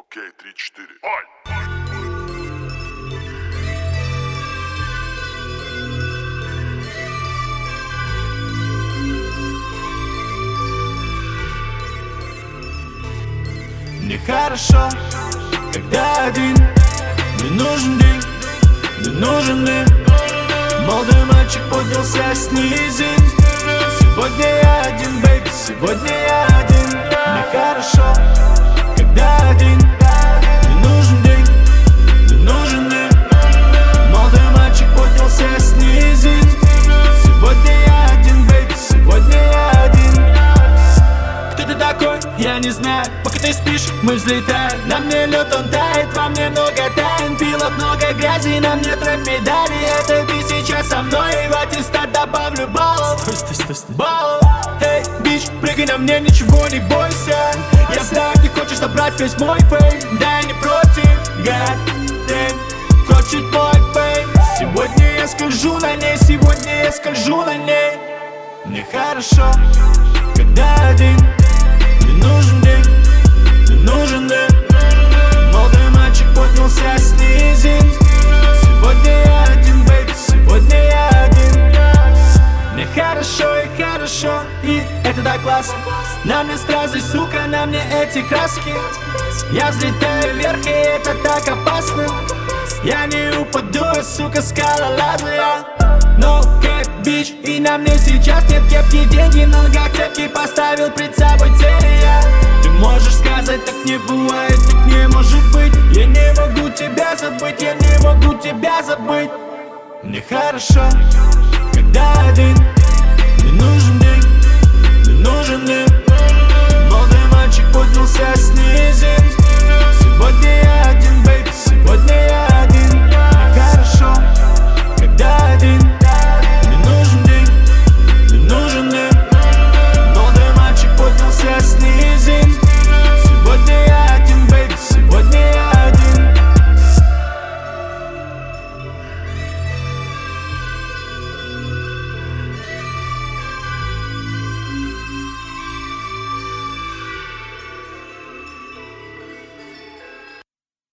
Окей, 3-4. Ой! Мне хорошо, когда один. Мне нужен день, мне нужен дым. Молодой мальчик поднялся с низин. Сегодня я один, бэйби, сегодня я один. Мне хорошо, когда один. Мне нужен день, мне нужен дым. Молодой мальчик поднялся с низин. Сегодня я один, бэйби, сегодня я один. Кто ты такой? Я не знаю. Пока ты спишь, мы взлетаем. На мне лед, он тает, во мне много тайн. Пилот, много грязи, на мне трэп медали. Это ты сейчас со мной, и в аттестат добавлю баллов. Стой. Баллов. Эй, бич, прыгай на мне, ничего не бойся. Я знаю, ты хочешь собрать весь мой фейм. Да, я не против, God damn, хочет мой фейм. Сегодня я скольжу на ней, сегодня я скольжу на ней. Мне хорошо, когда один. Мне нужен день, мне нужен дым. Молодой мальчик поднялся с низин. Сегодня я один, бэйби, сегодня я один. Мне хорошо и хорошо, и это так классно. На мне стразы, сука, на мне эти краски. Я взлетаю вверх, и это так опасно. Я не упаду, сука, скалолазая. No cap, bitch, и на мне сейчас нет кепки. Деньги на ногах цепки, поставил пред собой цели я. Ты можешь сказать, так не бывает, так не может быть. Я не могу тебя забыть, я не могу тебя забыть. Мне хорошо, когда один. Мне нужен день, мне нужен дым. Молодой мальчик поднялся с низин.